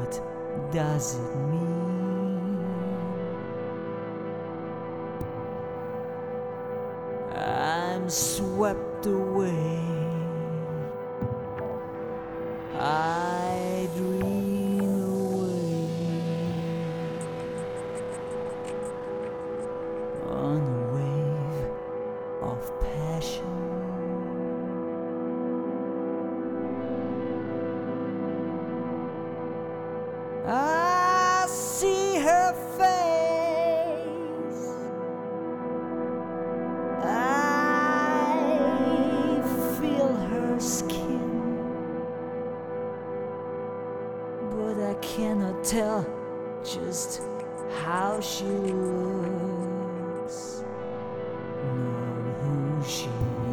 What does it mean? I'm swept away. I dream away on a wave of passion. I see her face. I feel her skin, but I cannot tell just how she looks, nor who she is.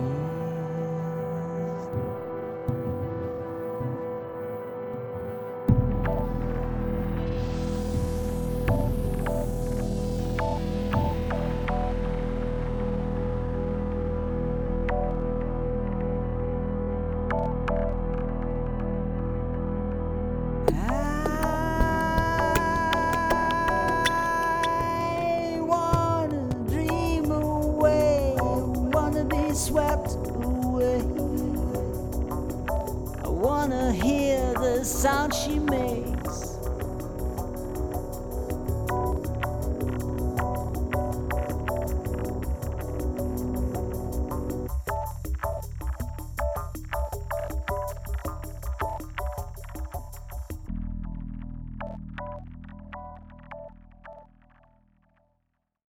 Swept away. I wanna hear the sound she makes